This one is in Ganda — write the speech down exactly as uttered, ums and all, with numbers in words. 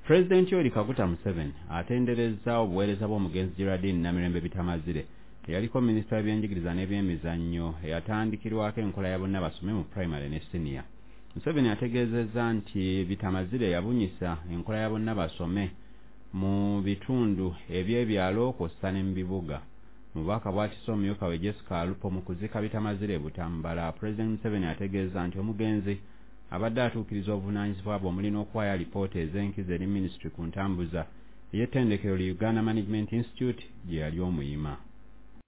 President Yoweri Kaguta Museveni atenderezza obuweereza bw'omugenzi Geraldine Namirembe Bitamazire eyaliko minisita w'ebyenjigiriza n'ebyemizannyo eyatandikirwako enkola ya bonna basome mu primary ne senior. Museveni ategeezezza nti Bitamazire yabunyisa enkola ya bonna basome mu bitundu eby'ebyalo kw'ossa ne mu bibuga. Mubaka bw'atisa omumyuka we Jessica Alupo mu kuzika Bitamazire Butambala, President Museveni ategeeza nti omugenzi abadde atuukiriza obuvunaanyizibwa bwe omuli n'okuwaayo alipoota ez'enkizo eri minisitule ku ntambuza ey'ettendekero li Uganda Management Institute gye yali omuyima.